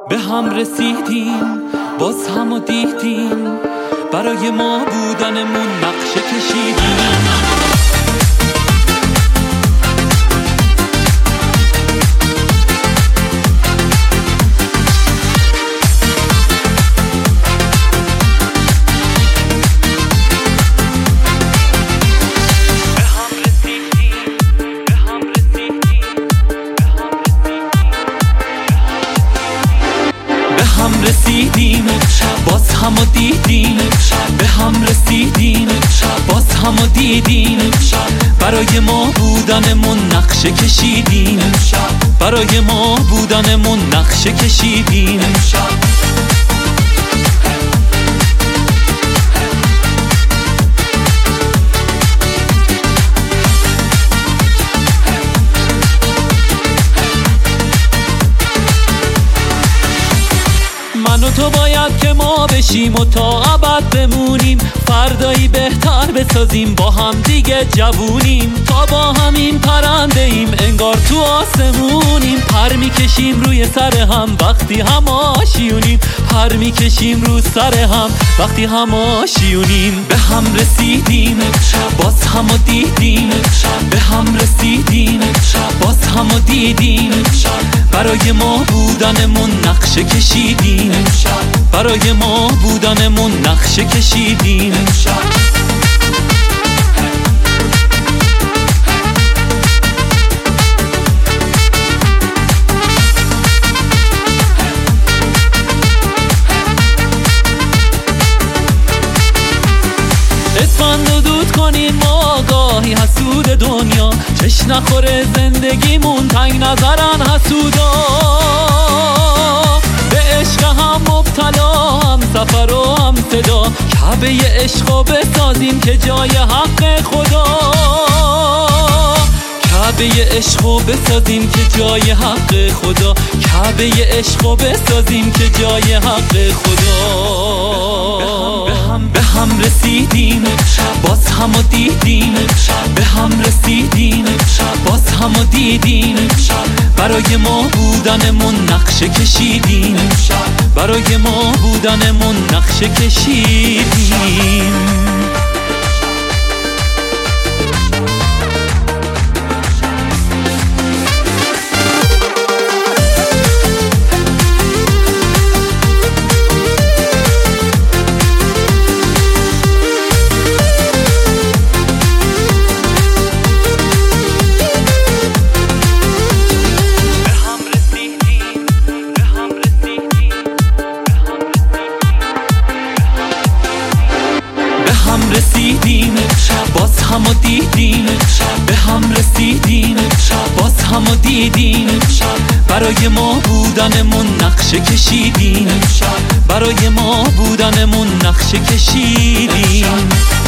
به هم رسیدیم، باز هم دیدیم، برای ما بودنمون نقشه کشیدیم. رسیدیم باز هم دیدیم، به هم رسیدیم باز هم دیدیم، برای ما بودنمون نقشه کشیدیم، برای ما بودنمون نقشه کشیدیم. من و تو باید که ما بشیم و تا ابد بمونیم، فردایی بهتر بسازیم، با هم دیگه جوونیم، تا با همین پرنده ایم انگار تو آسمونیم، پر میکشیم روی سر هم وقتی هم آشیونیم، پر میکشیم رو سر هم وقتی هم آشیونیم. به هم رسیدیم باز هم دیدیم، به هم رسیدیم باز هم دیدیم، برای ما بودنمون نقشه کشیدیم، برای ما بودنمون نقشه کشیدیم. اسفند و دود کنیم ما آگاهی حسود دنیا، چش نخوره زندگیمون تنگ نظرن حسودا، به عشق هم مبتلا، هم سفر و هم صدا، کعبه عشقو بسازیم که جای حق خدا، کعبه عشقو بسازیم که جای حق خدا، کعبه عشقو بسازیم که جای حق خدا. به هم رسیدیم باز هم دیدیم، به هم رسیدیم باز هم دیدیم، برای ما بودنمون نقشه کشیدیم، برای ما بودنمون نقشه کشیدیم. رسیدیم باز هم دیدیم، به هم رسیدیم باز هم دیدیم، برای ما بودنمون نقشه کشیدیم، برای ما بودنمون نقشه کشیدیم.